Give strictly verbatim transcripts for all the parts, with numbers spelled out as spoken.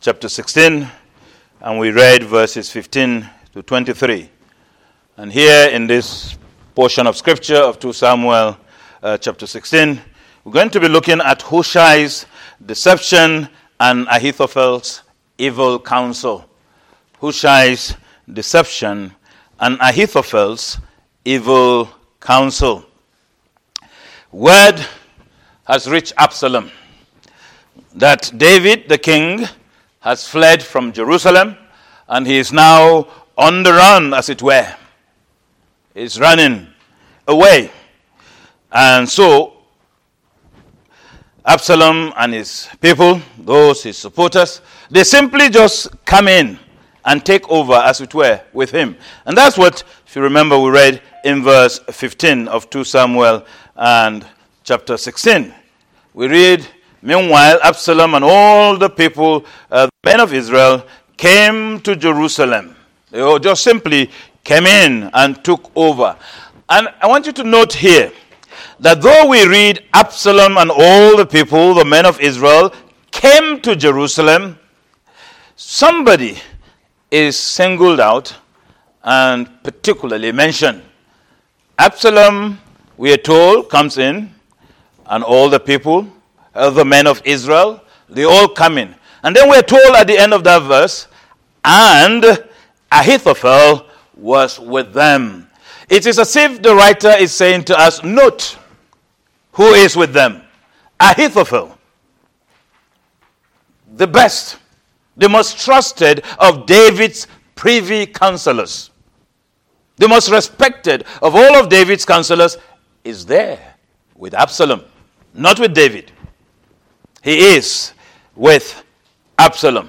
chapter sixteen, and we read verses fifteen to twenty-three. And here in this portion of scripture of Second Samuel uh, chapter sixteen, we're going to be looking at Hushai's deception and Ahithophel's evil counsel. Hushai's deception and Ahithophel's evil counsel. Word has reached Absalom that David the king has fled from Jerusalem, and he is now on the run, as it were. He's running away. And so Absalom and his people, those his supporters, they simply just come in and take over, as it were, with him. And that's what, if you remember, we read in verse fifteen of Second Samuel and chapter sixteen. We read, meanwhile, Absalom and all the people, uh, the men of Israel, came to Jerusalem. They all just simply came in and took over. And I want you to note here that though we read Absalom and all the people, the men of Israel, came to Jerusalem, somebody is singled out and particularly mentioned. Absalom, we are told, comes in, and all the people, uh, the men of Israel, they all come in. And then we're told at the end of that verse, and Ahithophel was with them. It is as if the writer is saying to us, note who is with them. Ahithophel, the best, the most trusted of David's privy counselors, the most respected of all of David's counselors, is there with Absalom, not with David. He is with Absalom.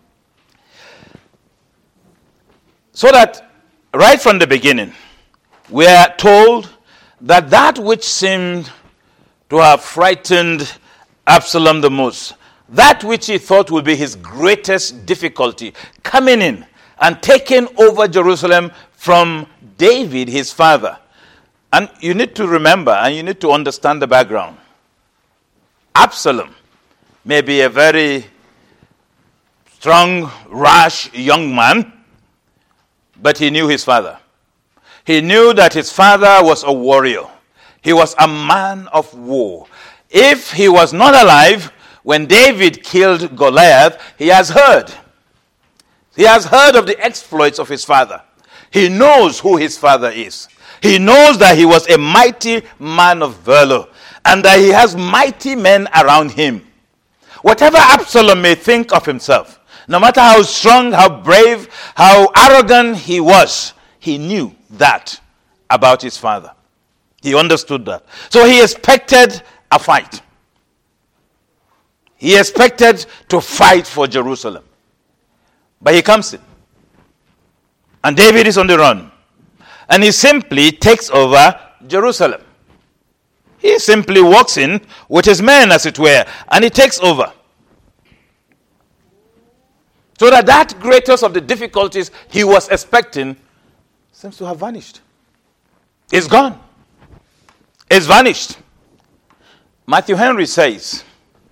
So that right from the beginning, we are told that that which seemed to have frightened Absalom the most, that which he thought would be his greatest difficulty, coming in and taking over Jerusalem from David, his father. And you need to remember and you need to understand the background. Absalom may be a very strong, rash young man, but he knew his father. He knew that his father was a warrior. He was a man of war. If he was not alive when David killed Goliath, he has heard. He has heard of the exploits of his father. He knows who his father is. He knows that he was a mighty man of valor and that he has mighty men around him. Whatever Absalom may think of himself, no matter how strong, how brave, how arrogant he was, he knew that about his father. He understood that. So he expected a fight. He expected to fight for Jerusalem. But he comes in. And David is on the run. And he simply takes over Jerusalem. He simply walks in with his men, as it were, and he takes over. So that that greatest of the difficulties he was expecting seems to have vanished. It's gone. It's vanished. Matthew Henry says,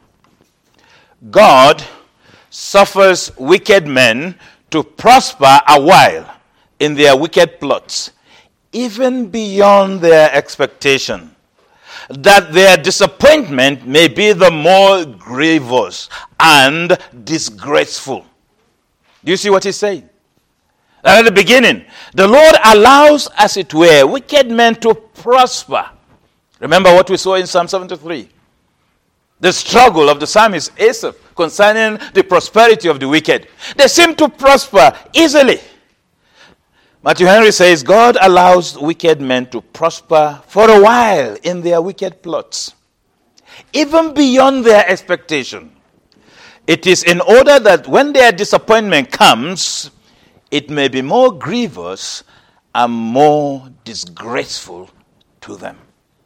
God suffers wicked men to prosper a while in their wicked plots, even beyond their expectation, that their disappointment may be the more grievous and disgraceful. Do you see what he's saying? At the beginning, the Lord allows, as it were, wicked men to prosper. Remember what we saw in Psalm seventy-three. The struggle of the psalmist Asaph concerning the prosperity of the wicked. They seem to prosper easily. Matthew Henry says, God allows wicked men to prosper for a while in their wicked plots, even beyond their expectation. It is in order that when their disappointment comes, it may be more grievous and more disgraceful to them.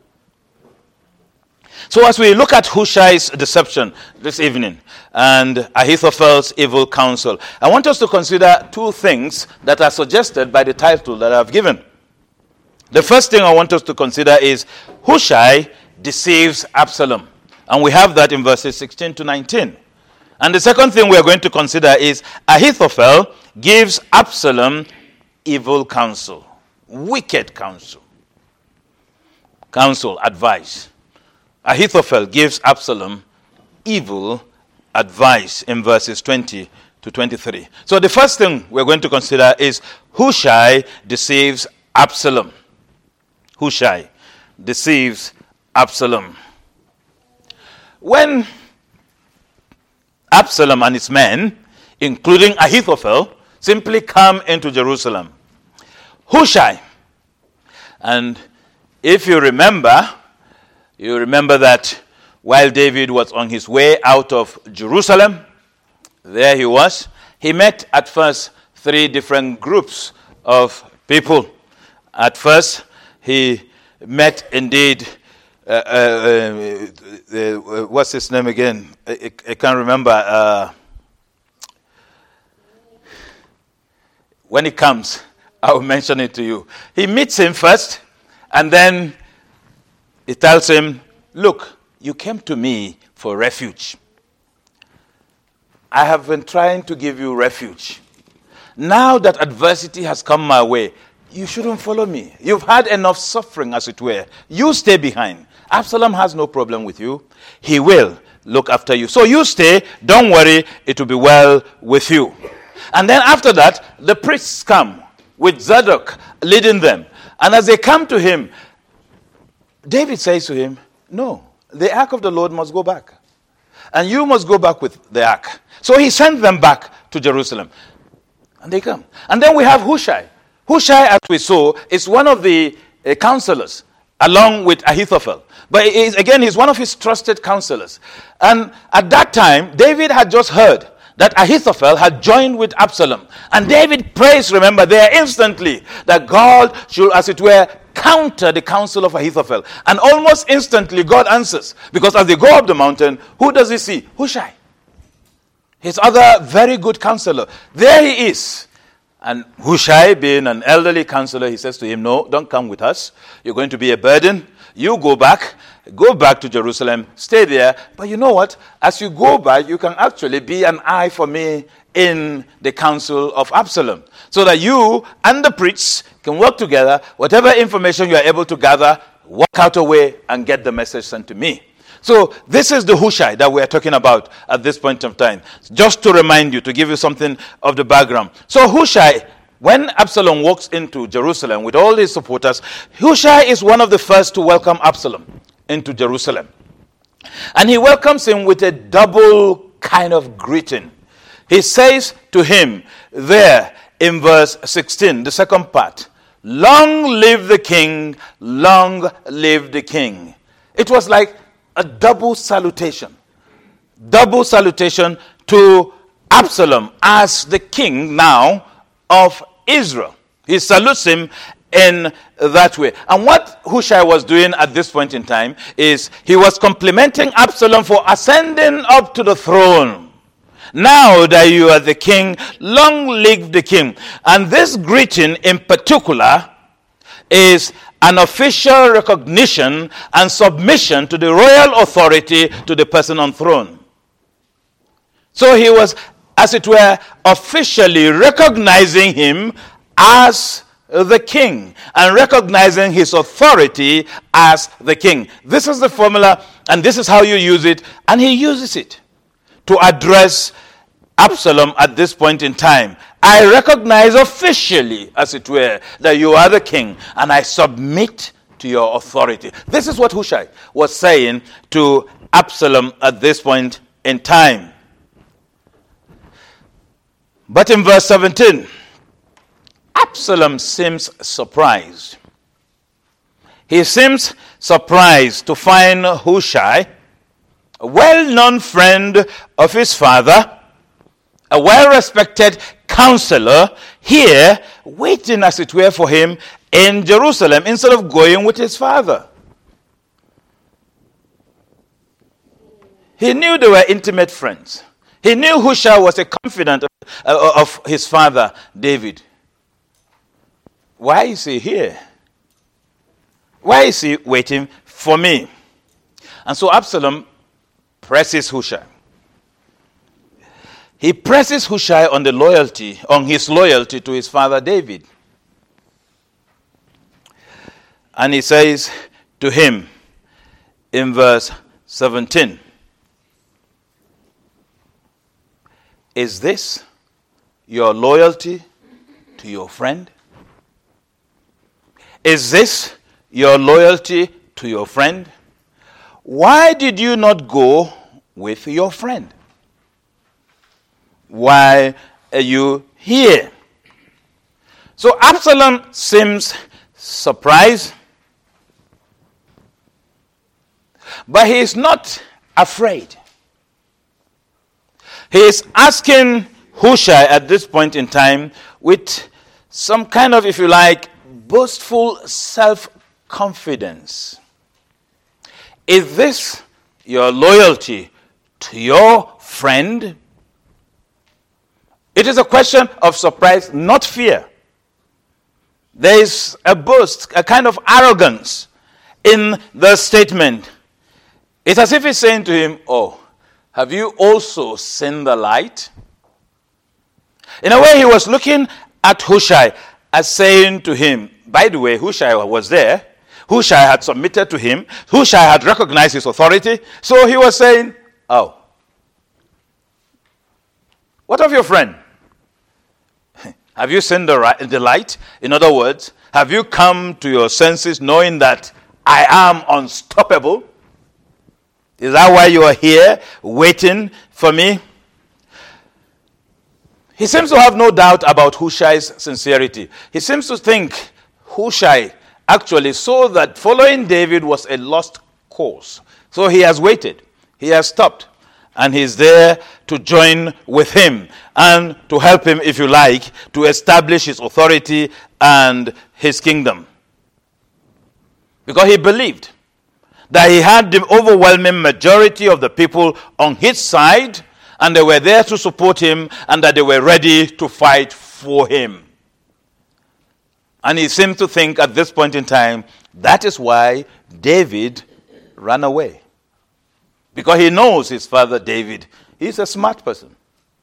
So as we look at Hushai's deception this evening and Ahithophel's evil counsel, I want us to consider two things that are suggested by the title that I've given. The first thing I want us to consider is Hushai deceives Absalom. And we have that in verses sixteen to nineteen. And the second thing we are going to consider is Ahithophel gives Absalom evil counsel, wicked counsel. Counsel, advice. Ahithophel gives Absalom evil advice in verses twenty to twenty-three. So the first thing we're going to consider is Hushai deceives Absalom. Hushai deceives Absalom. When Absalom and his men, including Ahithophel, simply come into Jerusalem, Hushai, and if you remember, you remember that while David was on his way out of Jerusalem, there he was, he met at first three different groups of people. At first, he met indeed, uh, uh, uh, uh, what's his name again? I, I can't remember. Uh, when he comes, I will mention it to you. He meets him first, and then he tells him, look, you came to me for refuge. I have been trying to give you refuge. Now that adversity has come my way, you shouldn't follow me. You've had enough suffering, as it were. You stay behind. Absalom has no problem with you. He will look after you. So you stay. Don't worry. It will be well with you. And then after that, the priests come with Zadok leading them. And as they come to him, David says to him, no, the ark of the Lord must go back. And you must go back with the ark. So he sent them back to Jerusalem. And they come. And then we have Hushai. Hushai, as we saw, is one of the uh, counselors, along with Ahithophel. But he is, again, he's one of his trusted counselors. And at that time, David had just heard that Ahithophel had joined with Absalom. And David prays, remember, there instantly that God should, as it were, counter the counsel of Ahithophel. And almost instantly, God answers. Because as they go up the mountain, who does he see? Hushai. His other very good counselor. There he is. And Hushai, being an elderly counselor, he says to him, no, don't come with us. You're going to be a burden. You go back. Go back to Jerusalem. Stay there. But you know what? As you go back, you can actually be an eye for me in the council of Absalom. So that you and the priests can work together. Whatever information you are able to gather, work out a way and get the message sent to me. So this is the Hushai that we are talking about at this point of time. Just to remind you, to give you something of the background. So Hushai, when Absalom walks into Jerusalem with all his supporters, Hushai is one of the first to welcome Absalom into Jerusalem. And he welcomes him with a double kind of greeting. He says to him there in verse sixteen, the second part, long live the king, long live the king. It was like a double salutation. Double salutation to Absalom as the king now of Israel. He salutes him in that way. And what Hushai was doing at this point in time is he was complimenting Absalom for ascending up to the throne. Now that you are the king, long live the king. And this greeting in particular is an official recognition and submission to the royal authority to the person on throne. So he was, as it were, officially recognizing him as the king and recognizing his authority as the king. This is the formula and this is how you use it, and he uses it to address Absalom at this point in time. I recognize officially, as it were, that you are the king, and I submit to your authority. This is what Hushai was saying to Absalom at this point in time. But in verse seventeen, Absalom seems surprised. He seems surprised to find Hushai, a well-known friend of his father, a well-respected counselor, here waiting, as it were, for him in Jerusalem instead of going with his father. He knew they were intimate friends. He knew Hushai was a confidant of, uh, of his father, David. Why is he here? Why is he waiting for me? And so Absalom presses Hushai. he presses Hushai on the loyalty, on his loyalty to his father David. And he says to him in verse seventeen, is this your loyalty to your friend? Is this your loyalty to your friend? Why did you not go with your friend? Why are you here? So Absalom seems surprised, but he is not afraid. He is asking Hushai at this point in time with some kind of, if you like, boastful self-confidence. Is this your loyalty to your friend? It is a question of surprise, not fear. There is a boast, a kind of arrogance in the statement. It's as if he's saying to him, oh, have you also seen the light? In a way, he was looking at Hushai as saying to him, by the way, Hushai was there. Hushai had submitted to him. Hushai had recognized his authority. So he was saying, oh, what of your friend? Have you seen the, right, the light? In other words, have you come to your senses knowing that I am unstoppable? Is that why you are here waiting for me? He seems to have no doubt about Hushai's sincerity. He seems to think Hushai actually saw that following David was a lost cause. So he has waited. He has stopped. And he's there to join with him and to help him, if you like, to establish his authority and his kingdom. Because he believed that he had the overwhelming majority of the people on his side, and they were there to support him, and that they were ready to fight for him. And he seemed to think at this point in time, that is why David ran away. Because he knows his father David. He's a smart person.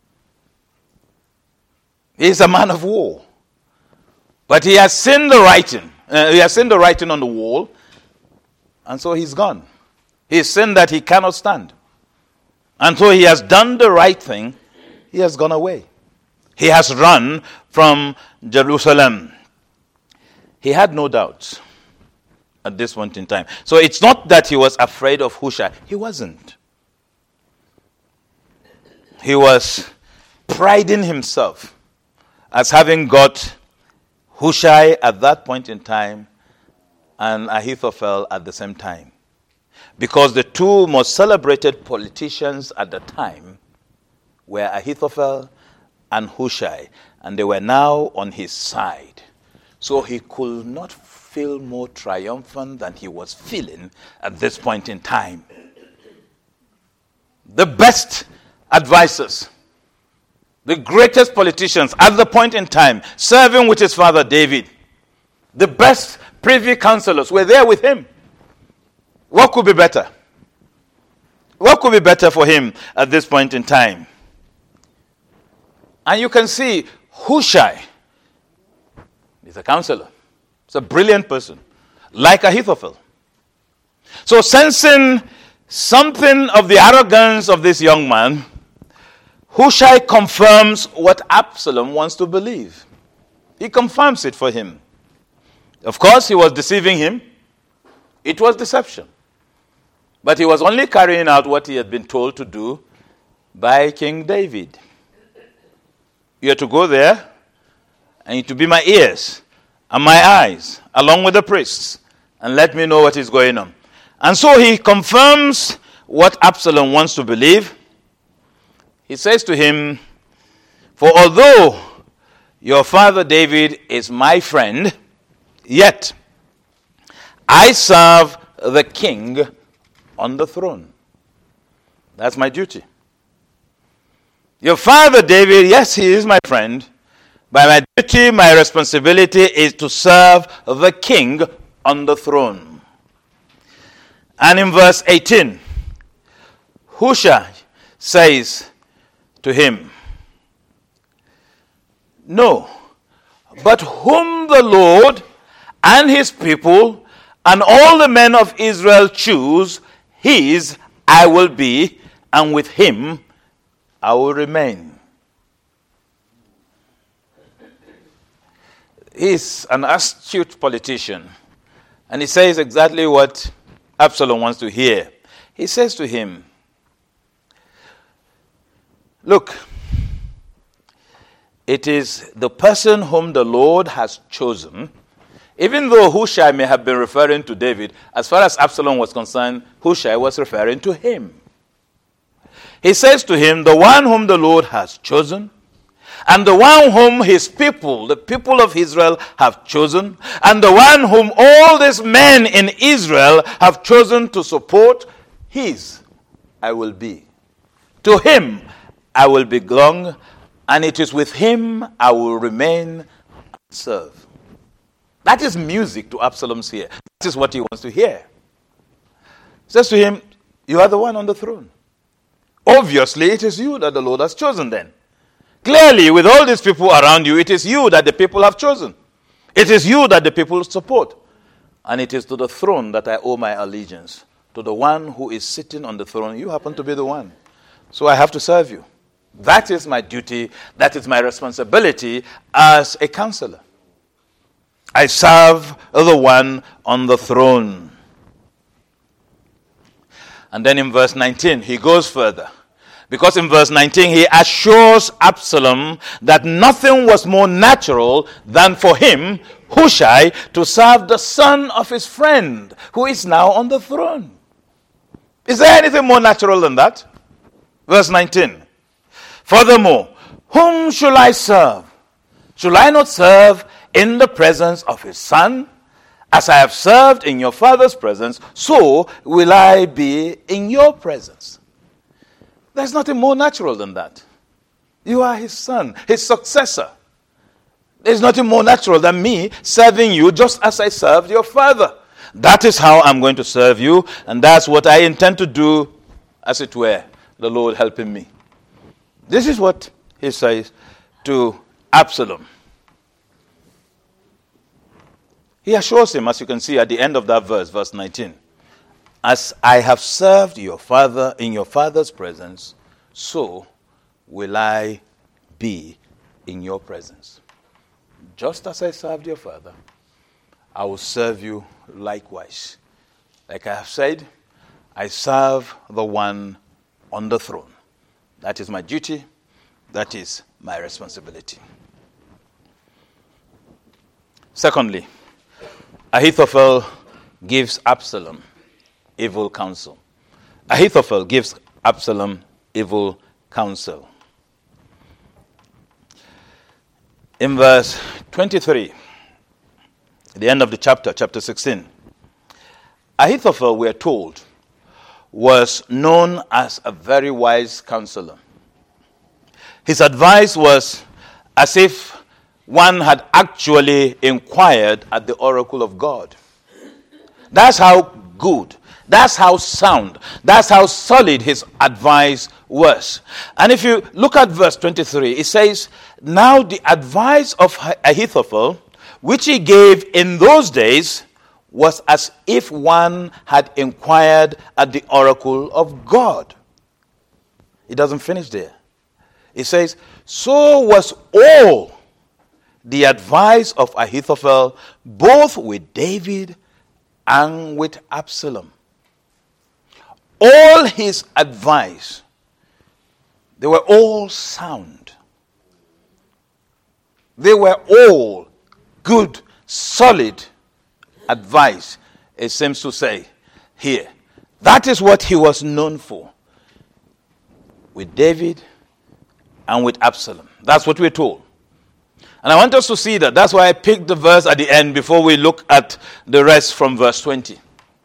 He's a man of war. But he has seen the writing. Uh, he has seen the writing on the wall. And so he's gone. He's seen that he cannot stand. And so he has done the right thing. He has gone away. He has run from Jerusalem. He had no doubts at this point in time. So it's not that he was afraid of Hushai. He wasn't. He was priding himself as having got Hushai at that point in time and Ahithophel at the same time. Because the two most celebrated politicians at the time were Ahithophel and Hushai, and they were now on his side. So he could not feel more triumphant than he was feeling at this point in time. The best advisors, the greatest politicians at the point in time, serving with his father David, the best privy councillors were there with him. What could be better? What could be better for him at this point in time? And you can see Hushai is a counselor. He's a brilliant person, like Ahithophel. So sensing something of the arrogance of this young man, Hushai confirms what Absalom wants to believe. He confirms it for him. Of course, he was deceiving him. It was deception. But he was only carrying out what he had been told to do by King David. You are to go there, and you are to be my ears and my eyes, along with the priests, and let me know what is going on. And so he confirms what Absalom wants to believe. He says to him, for although your father David is my friend, yet I serve the king on the throne. That's my duty. Your father David, yes, he is my friend, but my duty, my responsibility is to serve the king on the throne. And in verse eighteen, Hushai says to him, No, but whom the Lord and his people and all the men of Israel choose, his I will be, and with him I will remain. He's an astute politician, and he says exactly what Absalom wants to hear. He says to him, look, it is the person whom the Lord has chosen. Even though Hushai may have been referring to David, as far as Absalom was concerned, Hushai was referring to him. He says to him, the one whom the Lord has chosen, and the one whom his people, the people of Israel, have chosen, and the one whom all these men in Israel have chosen to support, his I will be. To him I will belong, and it is with him I will remain and serve. That is music to Absalom's ear. That is what he wants to hear. He says to him, you are the one on the throne. Obviously, it is you that the Lord has chosen then. Clearly, with all these people around you, it is you that the people have chosen. It is you that the people support. And it is to the throne that I owe my allegiance. To the one who is sitting on the throne, you happen to be the one. So I have to serve you. That is my duty. That is my responsibility as a counselor. I serve the one on the throne. And then in verse nineteen, he goes further. Because in verse nineteen, he assures Absalom that nothing was more natural than for him, Hushai, to serve the son of his friend, who is now on the throne. Is there anything more natural than that? Verse nineteen. Furthermore, whom shall I serve? Shall I not serve in the presence of his son? As I have served in your father's presence, so will I be in your presence. There's nothing more natural than that. You are his son, his successor. There's nothing more natural than me serving you just as I served your father. That is how I'm going to serve you, and that's what I intend to do, as it were, the Lord helping me. This is what he says to Absalom. He assures him, as you can see at the end of that verse, verse nineteen, as I have served your father in your father's presence, so will I be in your presence. Just as I served your father, I will serve you likewise. Like I have said, I serve the one on the throne. That is my duty. That is my responsibility. Secondly, Ahithophel gives Absalom evil counsel. Ahithophel gives Absalom evil counsel. In verse twenty-three, at the end of the chapter, chapter sixteen, Ahithophel, we are told, was known as a very wise counselor. His advice was as if one had actually inquired at the oracle of God. That's how good, that's how sound, that's how solid his advice was. And if you look at verse twenty-three, it says, now the advice of Ahithophel, which he gave in those days, was as if one had inquired at the oracle of God. It doesn't finish there. It says, so was all the advice of Ahithophel, both with David and with Absalom. All his advice, they were all sound. They were all good, solid advice, it seems to say here. That is what he was known for with David and with Absalom. That's what we're told. And I want us to see that. That's why I picked the verse at the end before we look at the rest from verse twenty.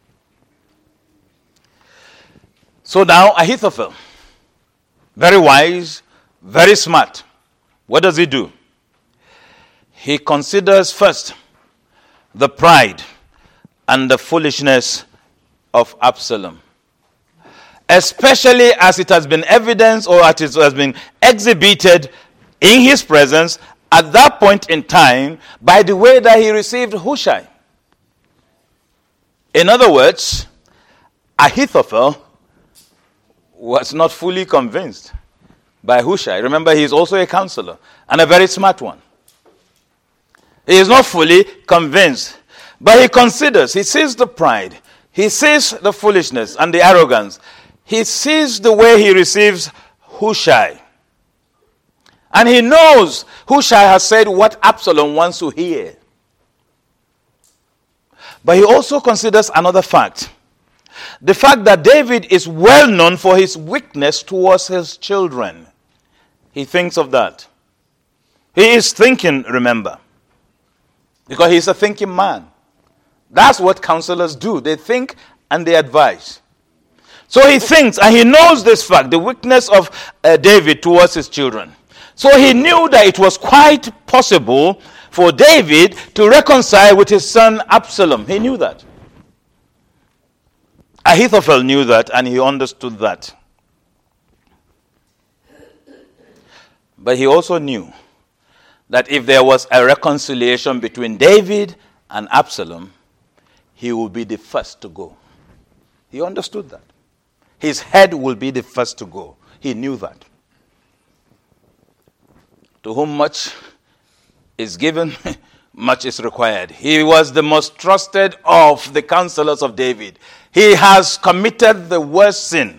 So now Ahithophel, very wise, very smart. What does he do? He considers first the pride and the foolishness of Absalom, especially as it has been evidenced or as it has been exhibited in his presence at that point in time by the way that he received Hushai. In other words, Ahithophel was not fully convinced by Hushai. Remember, he is also a counselor and a very smart one. He is not fully convinced, but he considers, he sees the pride, he sees the foolishness and the arrogance. He sees the way he receives Hushai. And he knows Hushai has said what Absalom wants to hear. But he also considers another fact. The fact that David is well known for his weakness towards his children. He thinks of that. He is thinking, remember. Because he's a thinking man. That's what counselors do. They think and they advise. So he thinks, and he knows this fact, the weakness of uh, David towards his children. So he knew that it was quite possible for David to reconcile with his son Absalom. He knew that. Ahithophel knew that, and he understood that. But he also knew that if there was a reconciliation between David and Absalom, he would be the first to go. He understood that. His head will be the first to go. He knew that. To whom much is given, much is required. He was the most trusted of the counselors of David. He has committed the worst sin.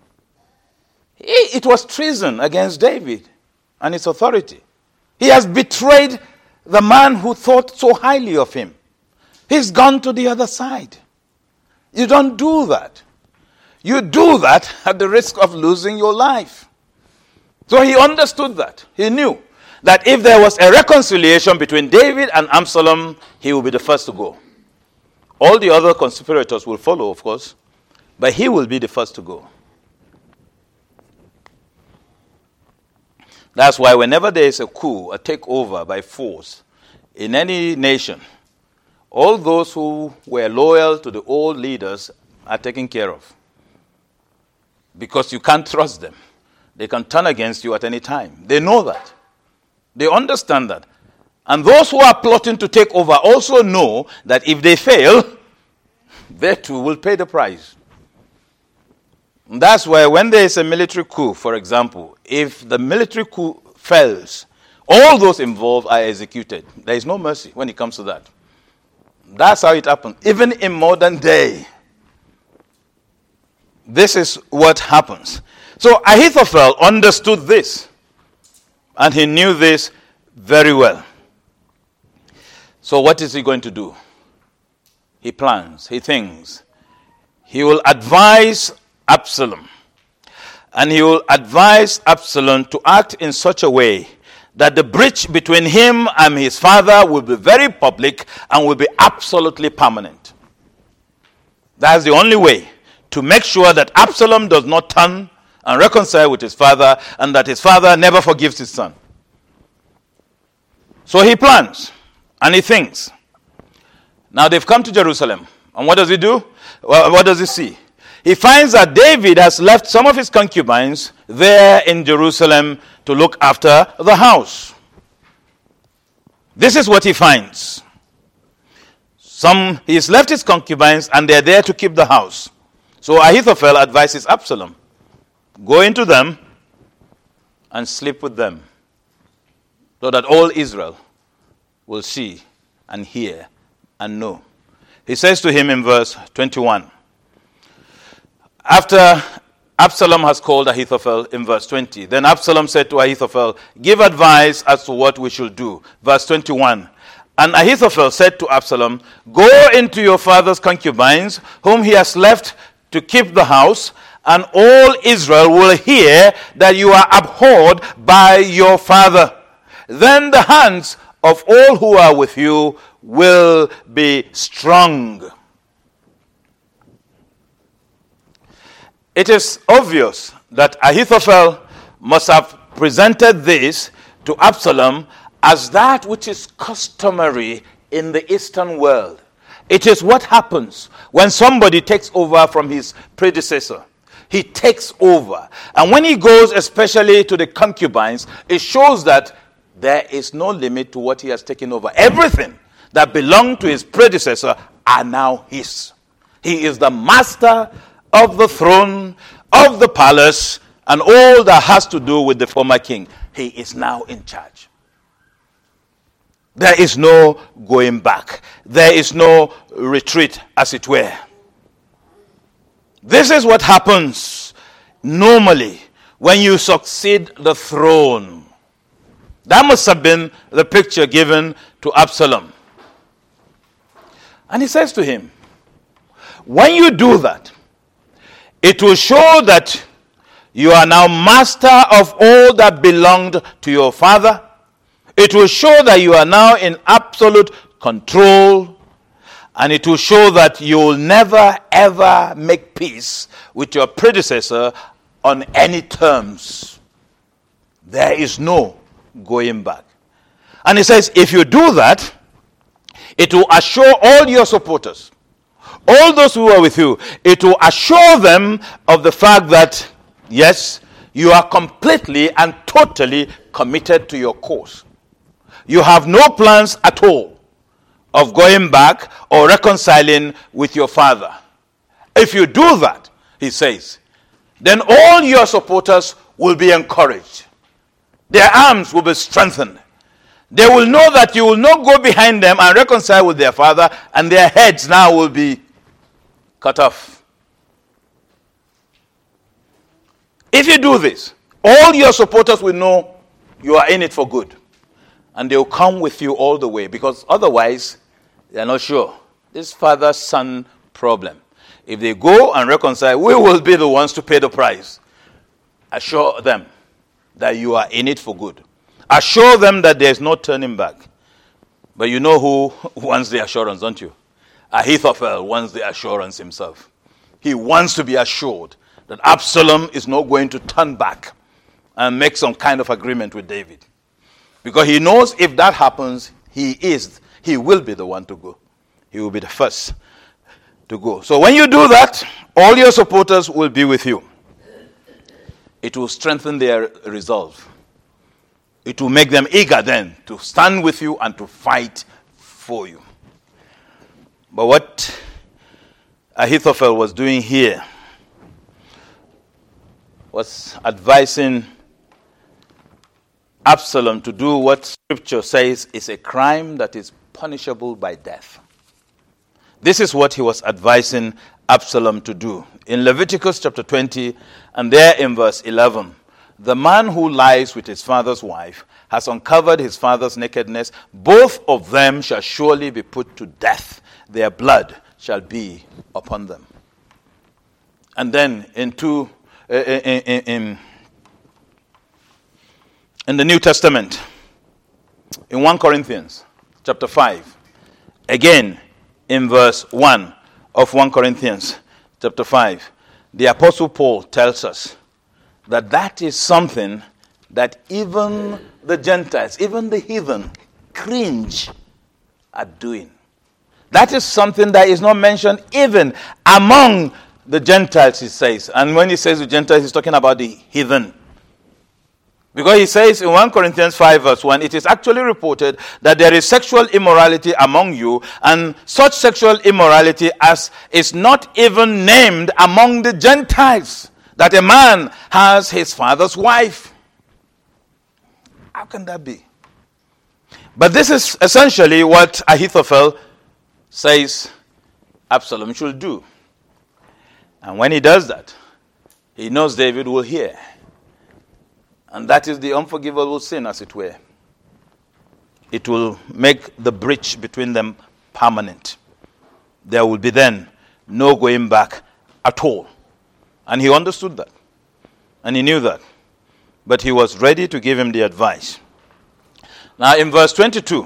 It was treason against David and his authority. He has betrayed the man who thought so highly of him. He's gone to the other side. You don't do that. You do that at the risk of losing your life. So he understood that. He knew that if there was a reconciliation between David and Absalom, he will be the first to go. All the other conspirators will follow, of course, but he will be the first to go. That's why whenever there is a coup, a takeover by force in any nation, all those who were loyal to the old leaders are taken care of. Because you can't trust them. They can turn against you at any time. They know that. They understand that. And those who are plotting to take over also know that if they fail, they too will pay the price. And that's why when there is a military coup, for example, if the military coup fails, all those involved are executed. There is no mercy when it comes to that. That's how it happens. Even in modern day, this is what happens. So Ahithophel understood this. And he knew this very well. So what is he going to do? He plans, he thinks. He will advise Absalom. And he will advise Absalom to act in such a way that the breach between him and his father will be very public and will be absolutely permanent. That's the only way to make sure that Absalom does not turn and reconcile with his father, and that his father never forgives his son. So he plans, and he thinks. Now they've come to Jerusalem, and what does he do? Well, what does he see? He finds that David has left some of his concubines there in Jerusalem to look after the house. This is what he finds. Some, he's left his concubines, and they're there to keep the house. So Ahithophel advises Absalom, go into them and sleep with them, so that all Israel will see and hear and know. He says to him in verse twenty-one, after Absalom has called Ahithophel in verse twenty, then Absalom said to Ahithophel, give advice as to what we should do. Verse twenty-one, and Ahithophel said to Absalom, go into your father's concubines, whom he has left to keep the house, and all Israel will hear that you are abhorred by your father. Then the hands of all who are with you will be strong. It is obvious that Ahithophel must have presented this to Absalom as that which is customary in the Eastern world. It is what happens when somebody takes over from his predecessor. He takes over. And when he goes especially to the concubines, it shows that there is no limit to what he has taken over. Everything that belonged to his predecessor are now his. He is the master of the throne, of the palace, and all that has to do with the former king. He is now in charge. There is no going back. There is no retreat, as it were. This is what happens normally when you succeed the throne. That must have been the picture given to Absalom. And he says to him, when you do that, it will show that you are now master of all that belonged to your father. It will show that you are now in absolute control. And it will show that you will never ever make peace with your predecessor on any terms. There is no going back. And he says, if you do that, it will assure all your supporters, all those who are with you, it will assure them of the fact that, yes, you are completely and totally committed to your cause. You have no plans at all of going back or reconciling with your father. If you do that, he says, then all your supporters will be encouraged. Their arms will be strengthened. They will know that you will not go behind them and reconcile with their father, and their heads now will be cut off. If you do this, all your supporters will know you are in it for good. And they will come with you all the way, because otherwise, they are not sure. This father-son problem. If they go and reconcile, we will be the ones to pay the price. Assure them that you are in it for good. Assure them that there is no turning back. But you know who wants the assurance, don't you? Ahithophel wants the assurance himself. He wants to be assured that Absalom is not going to turn back and make some kind of agreement with David. Because he knows if that happens, he is, he will be the one to go. He will be the first to go. So when you do that, all your supporters will be with you. It will strengthen their resolve. It will make them eager then to stand with you and to fight for you. But what Ahithophel was doing here was advising Absalom to do what Scripture says is a crime that is punishable by death. This is what he was advising Absalom to do. In Leviticus chapter twenty, and there in verse eleven, the man who lies with his father's wife has uncovered his father's nakedness. Both of them shall surely be put to death. Their blood shall be upon them. And then in two, uh, in, in, in the New Testament, in First Corinthians chapter five, again in verse one of First Corinthians chapter five, the Apostle Paul tells us that that is something that even the Gentiles, even the heathen, cringe at doing. That is something that is not mentioned even among the Gentiles, he says. And when he says the Gentiles, he's talking about the heathen. Because he says in First Corinthians five verse one, it is actually reported that there is sexual immorality among you, and such sexual immorality as is not even named among the Gentiles, that a man has his father's wife. How can that be? But this is essentially what Ahithophel says Absalom should do. And when he does that, he knows David will hear. And that is the unforgivable sin, as it were. It will make the breach between them permanent. There will be then no going back at all. And he understood that. And he knew that. But he was ready to give him the advice. Now in verse twenty-two,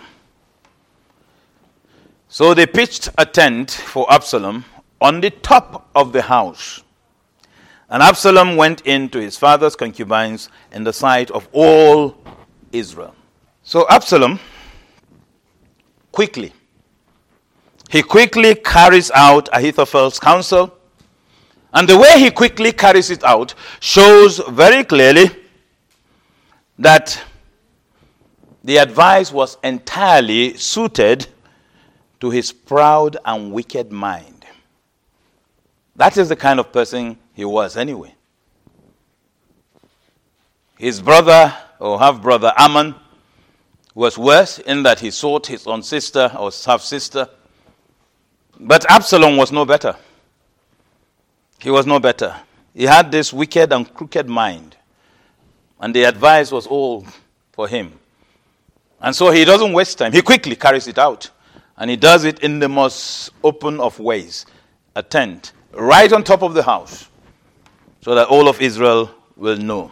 so they pitched a tent for Absalom on the top of the house. And Absalom went in to his father's concubines in the sight of all Israel. So Absalom quickly, he quickly carries out Ahithophel's counsel. And the way he quickly carries it out shows very clearly that The advice was entirely suited to his proud and wicked mind. That is the kind of person he was anyway. His brother, or half-brother Ammon, was worse in that he sought his own sister or half-sister. But Absalom was no better. He was no better. He had this wicked and crooked mind. And the advice was all for him. And so he doesn't waste time. He quickly carries it out. And he does it in the most open of ways. A tent right on top of the house, so that all of Israel will know.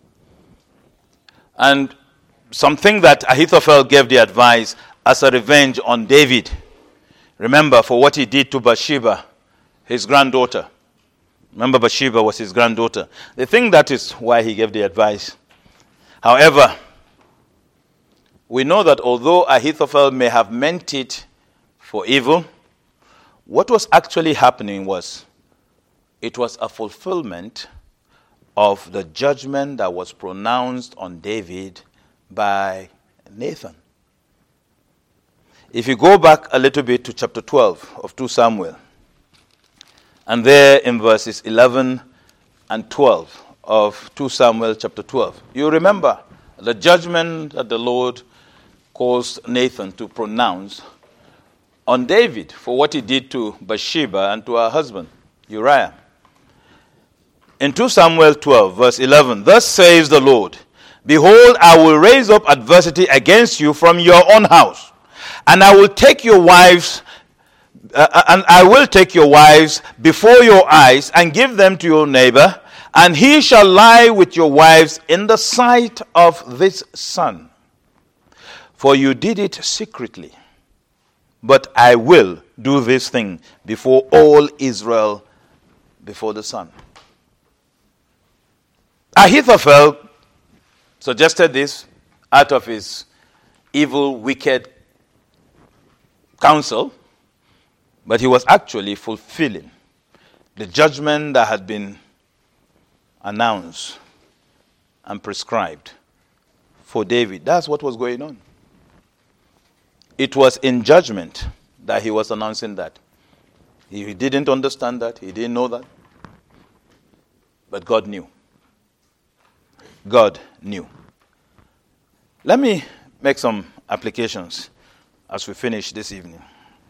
And something that Ahithophel gave the advice as a revenge on David. Remember, for what he did to Bathsheba, his granddaughter. Remember, Bathsheba was his granddaughter. They think that is why he gave the advice. However, we know that although Ahithophel may have meant it for evil, what was actually happening was it was a fulfillment of the judgment that was pronounced on David by Nathan. If you go back a little bit to chapter twelve of Second Samuel, and there in verses eleven and twelve of Second Samuel chapter twelve, you remember the judgment that the Lord caused Nathan to pronounce on David for what he did to Bathsheba and to her husband, Uriah. In Second Samuel twelve, verse eleven, thus says the Lord, behold, I will raise up adversity against you from your own house, and I will take your wives, uh, and I will take your wives before your eyes and give them to your neighbor, and he shall lie with your wives in the sight of this sun. For you did it secretly, but I will do this thing before all Israel, before the sun. Ahithophel suggested this out of his evil, wicked counsel, but he was actually fulfilling the judgment that had been announced and prescribed for David. That's what was going on. It was in judgment that he was announcing that. He didn't understand that. He didn't know that. But God knew. God knew. Let me make some applications as we finish this evening.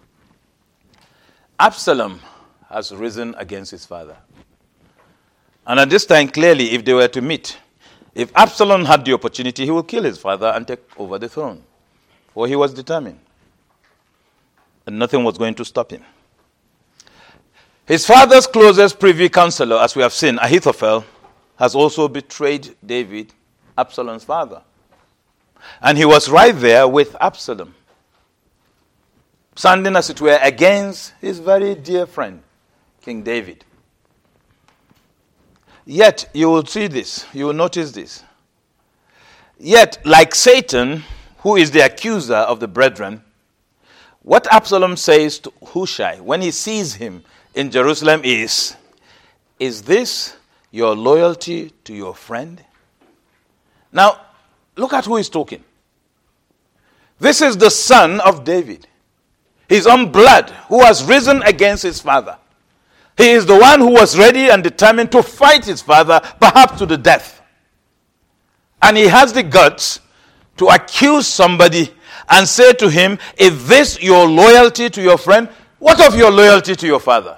Absalom has risen against his father. And at this time, clearly, if they were to meet, if Absalom had the opportunity, he would kill his father and take over the throne. For he was determined. And nothing was going to stop him. His father's closest privy counselor, as we have seen, Ahithophel, has also betrayed David, Absalom's father. And he was right there with Absalom, standing, as it were, against his very dear friend, King David. Yet, you will see this, you will notice this. Yet, like Satan, who is the accuser of the brethren, what Absalom says to Hushai when he sees him in Jerusalem is, is this your loyalty to your friend? Now, look at who is talking. This is the son of David, his own blood, who has risen against his father. He is the one who was ready and determined to fight his father, perhaps to the death. And he has the guts to accuse somebody and say to him, is this your loyalty to your friend? What of your loyalty to your father?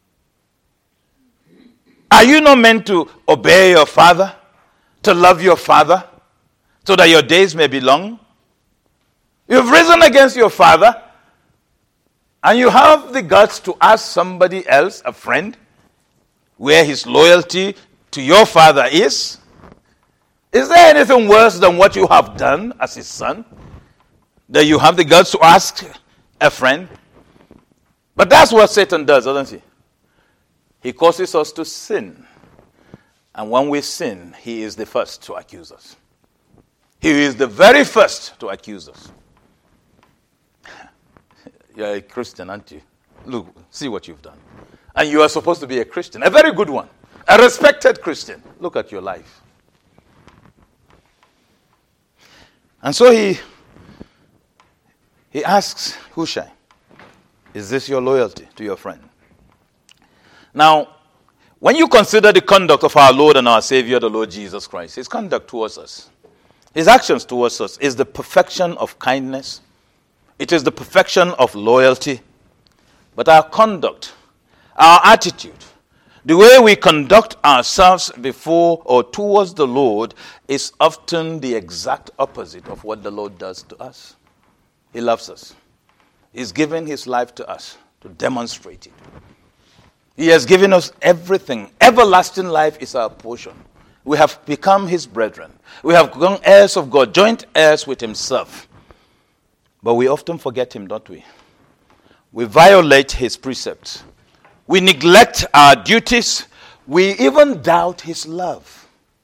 Are you not meant to obey your father, to love your father, so that your days may be long? You've risen against your father, and you have the guts to ask somebody else, a friend, where his loyalty to your father is? Is there anything worse than what you have done as his son? That you have the guts to ask a friend? But that's what Satan does, doesn't he? He causes us to sin. And when we sin, he is the first to accuse us. He is the very first to accuse us. You're a Christian, aren't you? Look, see what you've done. And you are supposed to be a Christian, a very good one, a respected Christian. Look at your life. And so he, he asks Hushai, is this your loyalty to your friend? Now, when you consider the conduct of our Lord and our Savior, the Lord Jesus Christ, his conduct towards us, his actions towards us is the perfection of kindness. It is the perfection of loyalty. But our conduct, our attitude, the way we conduct ourselves before or towards the Lord is often the exact opposite of what the Lord does to us. He loves us. He's given his life to us to demonstrate it. He has given us everything. Everlasting life is our portion. We have become his brethren. We have become heirs of God, joint heirs with himself. But we often forget him, don't we? We violate his precepts. We neglect our duties. We even doubt his love.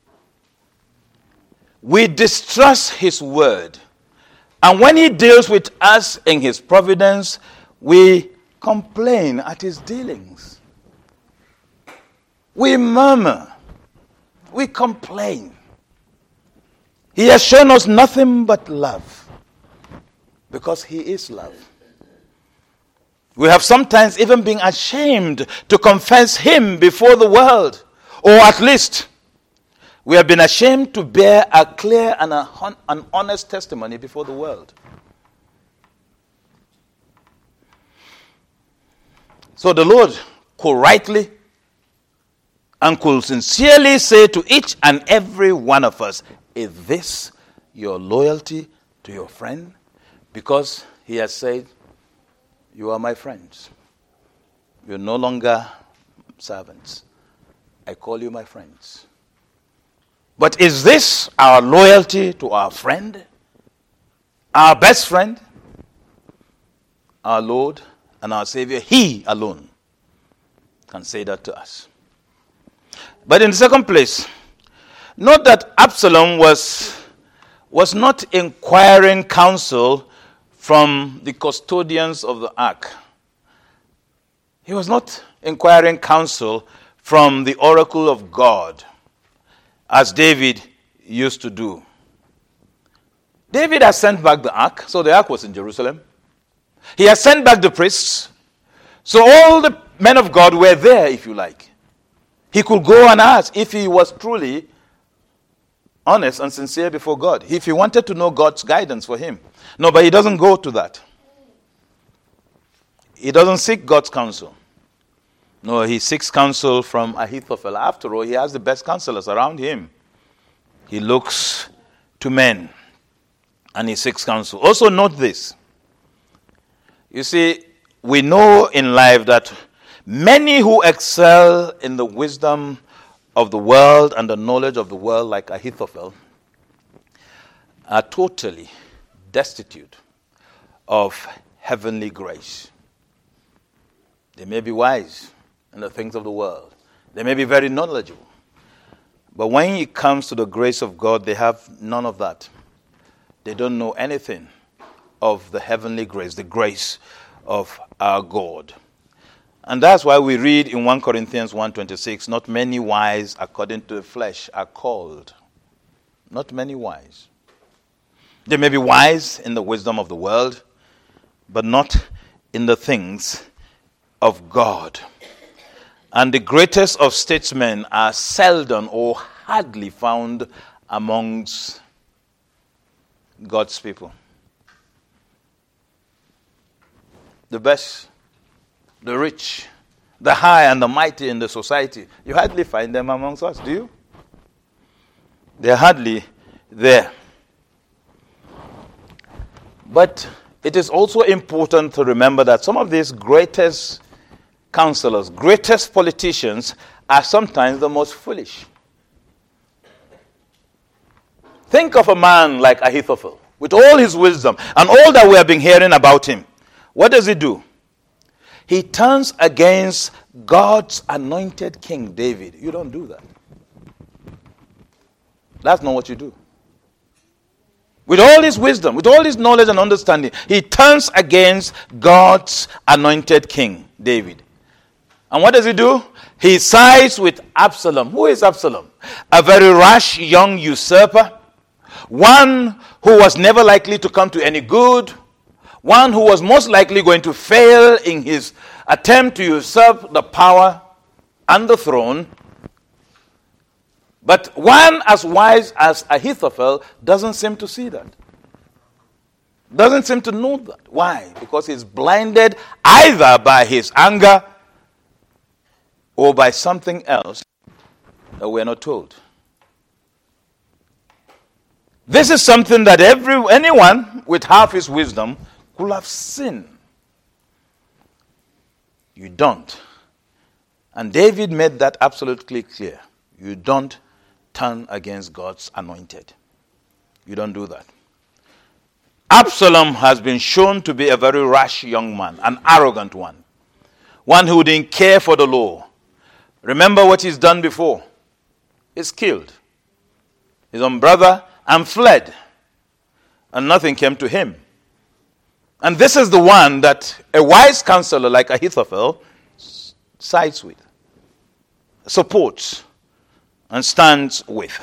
We distrust his word. And when he deals with us in his providence, we complain at his dealings. We murmur. We complain. He has shown us nothing but love, because he is love. We have sometimes even been ashamed to confess him before the world, or at least we have been ashamed to bear a clear and a, an honest testimony before the world. So the Lord could rightly and could sincerely say to each and every one of us, is this your loyalty to your friend? Because he has said, you are my friends. You're no longer servants. I call you my friends. But is this our loyalty to our friend? Our best friend? Our Lord and our Savior, he alone can say that to us. But in the second place, note that Absalom was, was not inquiring counsel from the custodians of the ark. He was not inquiring counsel from the oracle of God, as David used to do. David has sent back the ark, so the ark was in Jerusalem. He has sent back the priests, so all the men of God were there, if you like. He could go and ask if he was truly honest and sincere before God, if he wanted to know God's guidance for him. No, but he doesn't go to that. He doesn't seek God's counsel. No, he seeks counsel from Ahithophel. After all, he has the best counselors around him. He looks to men and he seeks counsel. Also note this. You see, we know in life that many who excel in the wisdom of the world and the knowledge of the world, like Ahithophel, are totally destitute of heavenly grace. They may be wise in the things of the world. They may be very knowledgeable. But when it comes to the grace of God, they have none of that. They don't know anything of the heavenly grace, the grace of our God. And that's why we read in First Corinthians one twenty-six, not many wise according to the flesh are called. Not many wise. They may be wise in the wisdom of the world, but not in the things of God. And the greatest of statesmen are seldom or hardly found amongst God's people. The best, the rich, the high and the mighty in the society, you hardly find them amongst us, do you? They're hardly there. But it is also important to remember that some of these greatest counselors, greatest politicians are sometimes the most foolish. Think of a man like Ahithophel, with all his wisdom and all that we have been hearing about him. What does he do? He turns against God's anointed king, David. You don't do that. That's not what you do. With all his wisdom, with all his knowledge and understanding, he turns against God's anointed king, David. And what does he do? He sides with Absalom. Who is Absalom? A very rash young usurper one who was never likely to come to any good, one who was most likely going to fail in his attempt to usurp the power and the throne. But one as wise as Ahithophel doesn't seem to see that. Doesn't seem to know that. Why? Because he's blinded either by his anger or by something else that we're not told. This is something that every anyone with half his wisdom could have seen. You don't. And David made that absolutely clear. You don't turn against God's anointed. You don't do that. Absalom has been shown to be a very rash young man, an arrogant one, one who didn't care for the law. Remember what he's done before. He's killed his own brother and fled, and nothing came to him. And this is the one that a wise counselor like Ahithophel sides with, supports, and stands with.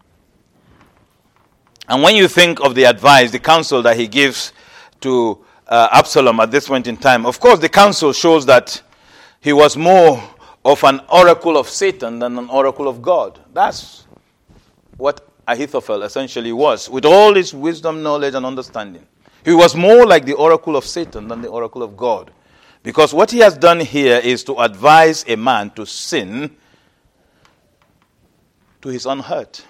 And when you think of the advice, the counsel that he gives to uh, Absalom at this point in time, of course the counsel shows that he was more of an oracle of Satan than an oracle of God. That's what Ahithophel essentially was, with all his wisdom, knowledge, and understanding. He was more like the oracle of Satan than the oracle of God. Because what he has done here is to advise a man to sin to his own hurt.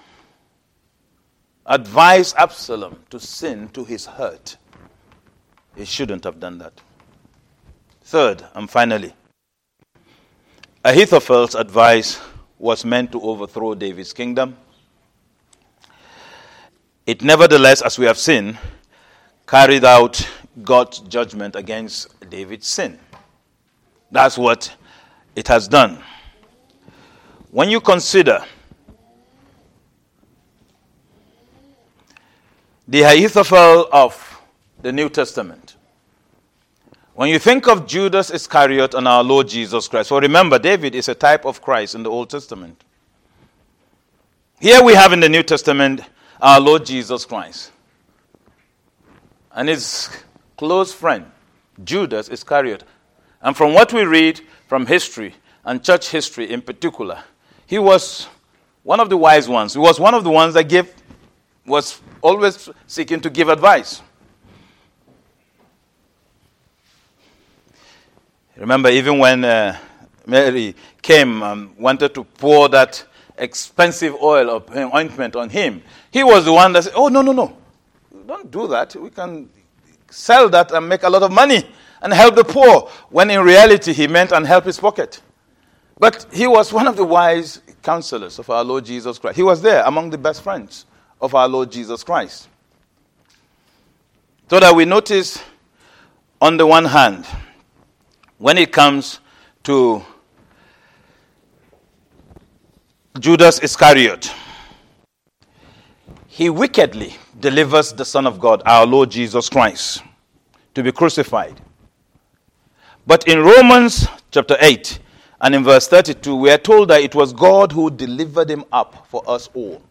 Advise Absalom to sin to his hurt. He shouldn't have done that. Third, and finally, Ahithophel's advice was meant to overthrow David's kingdom. It nevertheless, as we have seen, carried out God's judgment against David's sin. That's what it has done. When you consider the Ahithophel of the New Testament, when you think of Judas Iscariot and our Lord Jesus Christ, well, remember, David is a type of Christ in the Old Testament. Here we have in the New Testament our Lord Jesus Christ and his close friend, Judas Iscariot. And from what we read from history, and church history in particular, he was one of the wise ones. He was one of the ones that gave, was always seeking to give advice. Remember, even when uh, Mary came and wanted to pour that expensive oil of ointment on him, he was the one that said, oh, no, no, no. Don't do that. We can sell that and make a lot of money and help the poor. When in reality, he meant and help his pocket. But he was one of the wise counselors of our Lord Jesus Christ. He was there among the best friends of our Lord Jesus Christ. So that we notice, on the one hand, when it comes to Judas Iscariot, he wickedly delivers the Son of God, our Lord Jesus Christ, to be crucified. But in Romans chapter eight and in verse thirty-two, we are told that it was God who delivered him up for us all.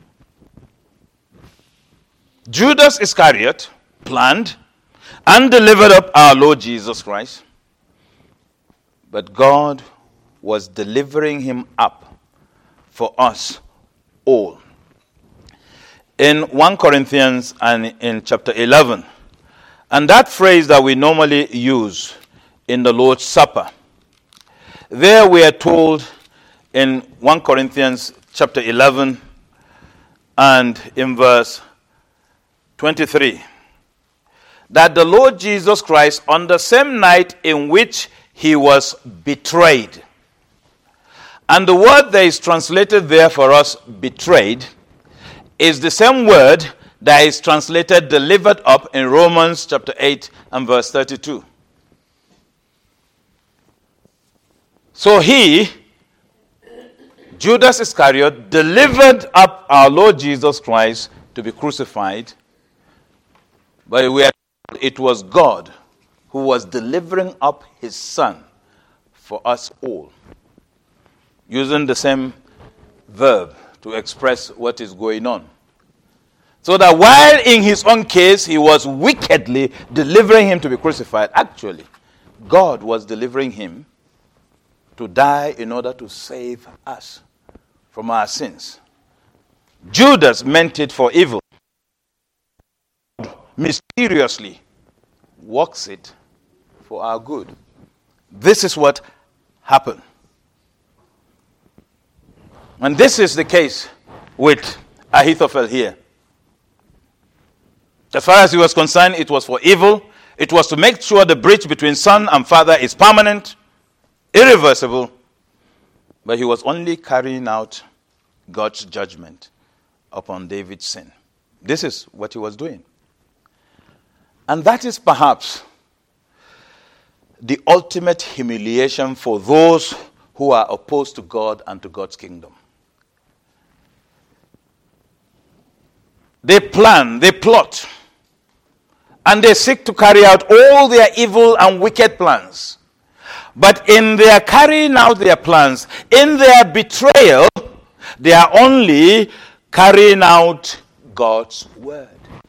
Judas Iscariot planned and delivered up our Lord Jesus Christ, but God was delivering him up for us all. In First Corinthians and in chapter eleven, and that phrase that we normally use in the Lord's Supper, there we are told in First Corinthians chapter eleven and in verse twenty-three, that the Lord Jesus Christ, on the same night in which he was betrayed, and the word that is translated there for us, betrayed, is the same word that is translated delivered up in Romans chapter eight and verse thirty-two. So he, Judas Iscariot, delivered up our Lord Jesus Christ to be crucified, but we are told it was God who was delivering up his Son for us all, using the same verb to express what is going on. So that while in his own case he was wickedly delivering him to be crucified, actually, God was delivering him to die in order to save us from our sins. Judas meant it for evil. Mysteriously works it for our good. This is what happened. And this is the case with Ahithophel here. As far as he was concerned, it was for evil. It was to make sure the breach between son and father is permanent, irreversible. But he was only carrying out God's judgment upon David's sin. This is what he was doing. And that is perhaps the ultimate humiliation for those who are opposed to God and to God's kingdom. They plan, they plot, and they seek to carry out all their evil and wicked plans. But in their carrying out their plans, in their betrayal, they are only carrying out God's word.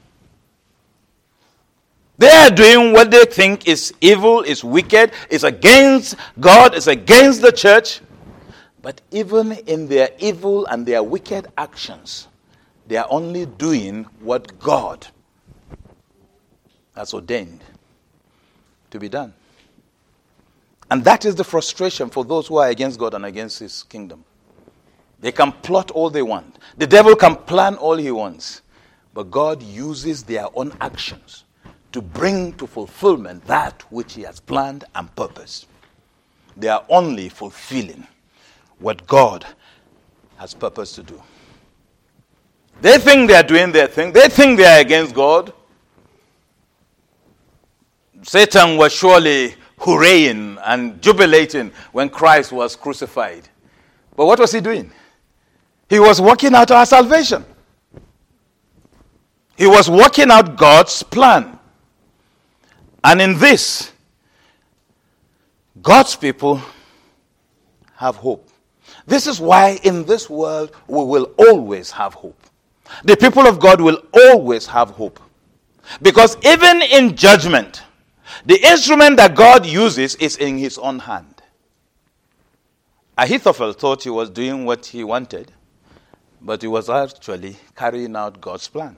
They are doing what they think is evil, is wicked, is against God, is against the church. But even in their evil and their wicked actions, they are only doing what God has ordained to be done. And that is the frustration for those who are against God and against his kingdom. They can plot all they want. The devil can plan all he wants. But God uses their own actions to bring to fulfillment that which he has planned and purposed. They are only fulfilling what God has purposed to do. They think they are doing their thing. They think they are against God. Satan was surely hurraying and jubilating when Christ was crucified. But what was he doing? He was working out our salvation. He was working out God's plan. And in this, God's people have hope. This is why in this world we will always have hope. The people of God will always have hope. Because even in judgment, the instrument that God uses is in his own hand. Ahithophel thought he was doing what he wanted, but he was actually carrying out God's plan.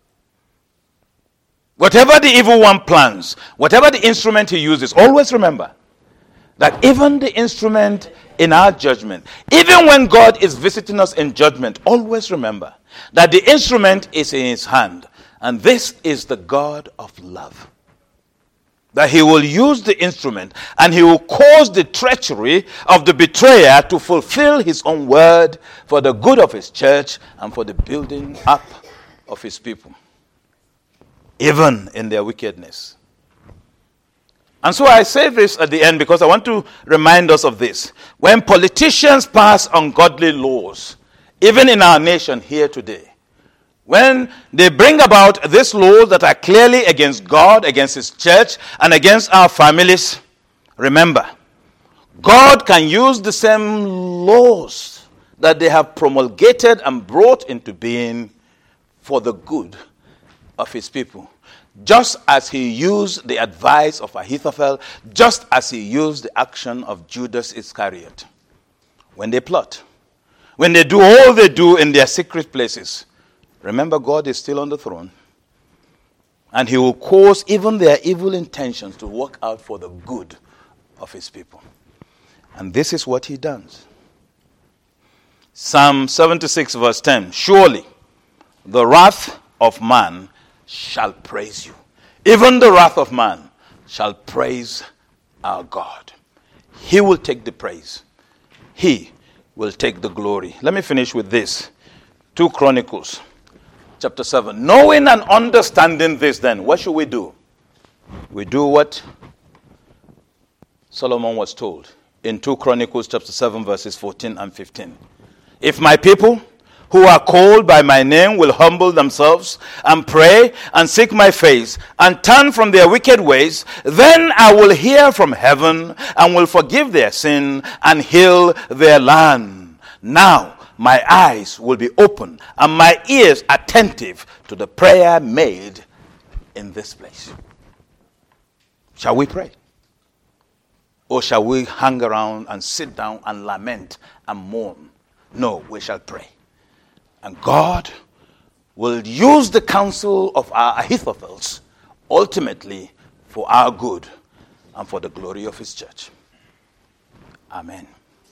Whatever the evil one plans, whatever the instrument he uses, always remember that even the instrument in our judgment, even when God is visiting us in judgment, always remember that the instrument is in his hand. And this is the God of love. That he will use the instrument and he will cause the treachery of the betrayer to fulfill his own word for the good of his church and for the building up of his people, even in their wickedness. And so I say this at the end because I want to remind us of this. When politicians pass ungodly laws, even in our nation here today, when they bring about these laws that are clearly against God, against his church, and against our families, remember, God can use the same laws that they have promulgated and brought into being for the good of his people. Just as he used the advice of Ahithophel, just as he used the action of Judas Iscariot. When they plot, when they do all they do in their secret places, remember God is still on the throne. And he will cause even their evil intentions to work out for the good of his people. And this is what he does. Psalm seventy-six verse ten. Surely the wrath of man shall praise you. Even the wrath of man shall praise our God. He will take the praise. He will take the glory. Let me finish with this. Two Chronicles chapter seven. Knowing and understanding this then, what should we do? We do what Solomon was told in two Chronicles chapter seven verses fourteen and fifteen. If my people who are called by my name will humble themselves and pray and seek my face and turn from their wicked ways, then I will hear from heaven and will forgive their sin and heal their land. Now my eyes will be open and my ears attentive to the prayer made in this place. Shall we pray? Or shall we hang around and sit down and lament and mourn? No, we shall pray. And God will use the counsel of our Ahithophels ultimately for our good and for the glory of his church. Amen.